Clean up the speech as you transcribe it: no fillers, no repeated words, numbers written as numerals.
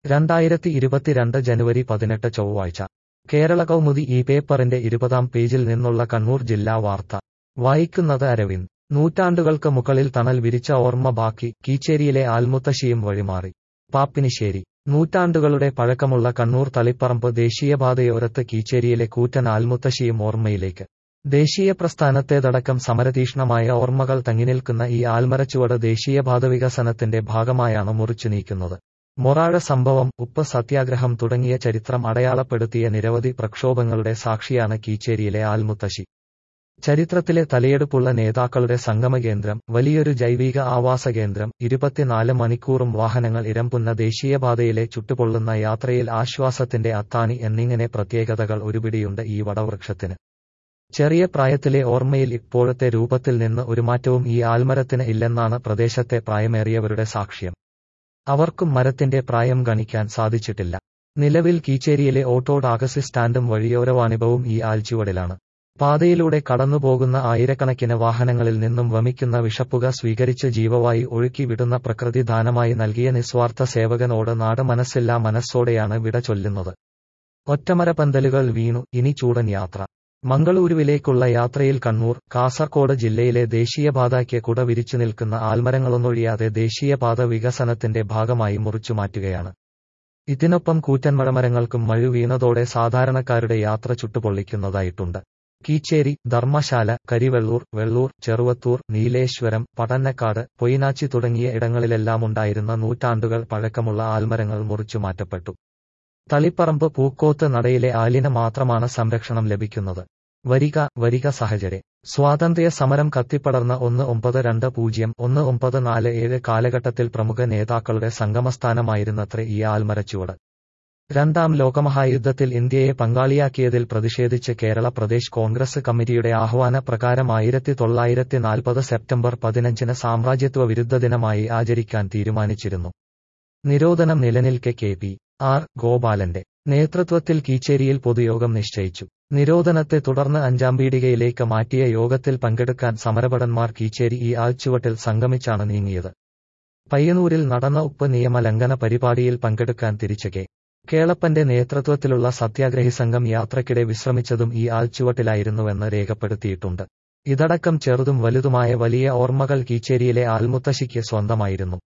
2022 ജനുവരി 18 ചൊവ്വാഴ്ച കേരള കൗമുദി ഈ പേപ്പറിന്റെ 20-ാം പേജിൽ നിന്നുള്ള കണ്ണൂർ ജില്ലാ വാർത്ത വായിക്കുന്നത് അരവിന്ദ്. നൂറ്റാണ്ടുകൾക്ക് മുകളിൽ തണൽ വിരിച്ച ഓർമ്മ ബാക്കി, കീച്ചേരിയിലെ ആൽമുത്തശ്ശിയും വഴിമാറി. പാപ്പിനിശ്ശേരി. നൂറ്റാണ്ടുകളുടെ പഴക്കമുള്ള കണ്ണൂർ തളിപ്പറമ്പ് ദേശീയപാതയോരത്ത് കീച്ചേരിയിലെ കൂറ്റൻ ആൽമുത്തശ്ശിയും ഓർമ്മയിലേക്ക്. ദേശീയ പ്രസ്ഥാനത്തേതടക്കം സമരതീക്ഷ്ണമായ ഓർമ്മകൾ തങ്ങിനിൽക്കുന്ന ഈ ആൽമരച്ചുവട് ദേശീയപാത വികസനത്തിന്റെ ഭാഗമായാണ് മുറിച്ചു നീക്കുന്നത്. മൊറാഴ സംഭവം, ഉപ്പ് സത്യാഗ്രഹം തുടങ്ങിയ ചരിത്രം അടയാളപ്പെടുത്തിയ നിരവധി പ്രക്ഷോഭങ്ങളുടെ സാക്ഷിയാണ് കീച്ചേരിയിലെ ആൽമുത്തശ്ശി. ചരിത്രത്തിലെ തലയെടുപ്പുള്ള നേതാക്കളുടെ സംഗമകേന്ദ്രം, വലിയൊരു ജൈവിക ആവാസകേന്ദ്രം, 24 മണിക്കൂറും വാഹനങ്ങൾ ഇരമ്പുന്ന ദേശീയപാതയിലെ ചുട്ടുപൊള്ളുന്ന യാത്രയിൽ ആശ്വാസത്തിന്റെ അത്താണി എന്നിങ്ങനെ പ്രത്യേകതകൾ ഒരുപിടിയുണ്ട് ഈ വടവൃക്ഷത്തിന്. ചെറിയ പ്രായത്തിലെ ഓർമ്മയിൽ ഇപ്പോഴത്തെ രൂപത്തിൽ നിന്ന് ഒരു മാറ്റവും ഈ ആൽമരത്തിന് ഇല്ലെന്നാണ് പ്രദേശത്തെ പ്രായമേറിയവരുടെ സാക്ഷ്യം. അവർക്കും മരത്തിന്റെ പ്രായം ഗണിക്കാൻ സാധിച്ചിട്ടില്ല. നിലവിൽ കീച്ചേരിയിലെ ഓട്ടോ ടാക്സി സ്റ്റാൻഡും വഴിയോരവാണിഭവും ഈ ആൽച്ചുവടിലാണ്. പാതയിലൂടെ കടന്നുപോകുന്ന ആയിരക്കണക്കിന് വാഹനങ്ങളിൽ നിന്നും വമിക്കുന്ന വിഷപ്പുക സ്വീകരിച്ച് ജീവവായു ഒഴുക്കി വിടുന്ന പ്രകൃതി ദാനമായി നൽകിയ നിസ്വാർത്ഥ സേവകനോട് നാട് മനസ്സില്ലാ മനസ്സോടെയാണ് വിട ചൊല്ലുന്നത്. ഒറ്റമരപ്പന്തലുകൾ വീണു, ഇനി ചൂടൻ യാത്ര. മംഗളൂരുവിലേക്കുള്ള യാത്രയിൽ കണ്ണൂർ, കാസർകോട് ജില്ലയിലെ ദേശീയപാതയ്ക്ക് കുട വിരിച്ചു നിൽക്കുന്ന ആൽമരങ്ങളൊന്നൊഴിയാതെ ദേശീയപാത വികസനത്തിന്റെ ഭാഗമായി മുറിച്ചുമാറ്റുകയാണ്. ഇതിനൊപ്പം കൂറ്റൻ മഴമരങ്ങൾക്കും മഴ വീണതോടെ സാധാരണക്കാരുടെ യാത്ര ചുട്ടുപൊള്ളിക്കുന്നതായിട്ടുണ്ട്. കീച്ചേരി, ധർമ്മശാല, കരിവെള്ളൂർ, വെള്ളൂർ, ചെറുവത്തൂർ, നീലേശ്വരം, പടന്നക്കാട്, പൊയിനാച്ചി തുടങ്ങിയ ഇടങ്ങളിലെല്ലാമുണ്ടായിരുന്ന നൂറ്റാണ്ടുകൾ പഴക്കമുള്ള ആൽമരങ്ങൾ മുറിച്ചുമാറ്റപ്പെട്ടു. തളിപ്പറമ്പ് പൂക്കോത്ത് നടയിലെ ആലിന് മാത്രമാണ് സംരക്ഷണം ലഭിക്കുന്നത്. വരിക സഹചരെ. സ്വാതന്ത്ര്യ സമരം കത്തിപ്പടർന്ന 1920-1947 കാലഘട്ടത്തിൽ പ്രമുഖ നേതാക്കളുടെ സംഗമസ്ഥാനമായിരുന്നത്രേ ഈ ആൽമരച്ചുവട്. രണ്ടാം ലോകമഹായുദ്ധത്തിൽ ഇന്ത്യയെ പങ്കാളിയാക്കിയതിൽ പ്രതിഷേധിച്ച് കേരള പ്രദേശ് കോൺഗ്രസ് കമ്മിറ്റിയുടെ ആഹ്വാന പ്രകാരം 1940 സെപ്റ്റംബർ 15 സാമ്രാജ്യത്വ വിരുദ്ധ ദിനമായി ആചരിക്കാൻ തീരുമാനിച്ചിരുന്നു. നിരോധനം നിലനിൽക്കെ കെ.പി.ആർ. ഗോപാലന്റെ നേതൃത്വത്തിൽ കീച്ചേരിയിൽ പൊതുയോഗം നിശ്ചയിച്ചു. നിരോധനത്തെ തുടർന്ന് 5-ാം പീടികയിലേക്ക് മാറ്റിയ യോഗത്തിൽ പങ്കെടുക്കാൻ സമരഭടന്മാർ കീച്ചേരി ഈ ആൽച്ചുവട്ടിൽ സംഗമിച്ചാണ് നീങ്ങിയത്. പയ്യന്നൂരിൽ നടന്ന ഉപ്പ് നിയമ ലംഘന പരിപാടിയിൽ പങ്കെടുക്കാൻ തിരിച്ച കെ. കേളപ്പന്റെ നേതൃത്വത്തിലുള്ള സത്യാഗ്രഹി സംഘം യാത്രക്കിടെ വിശ്രമിച്ചതും ഈ ആൽച്ചുവട്ടിലായിരുന്നുവെന്ന് രേഖപ്പെടുത്തിയിട്ടുണ്ട്. ഇതടക്കം ചെറുതും വലുതുമായ വലിയ ഓർമ്മകൾ കീച്ചേരിയിലെ ആൽമുത്തശ്ശിക്ക് സ്വന്തമായിരുന്നു.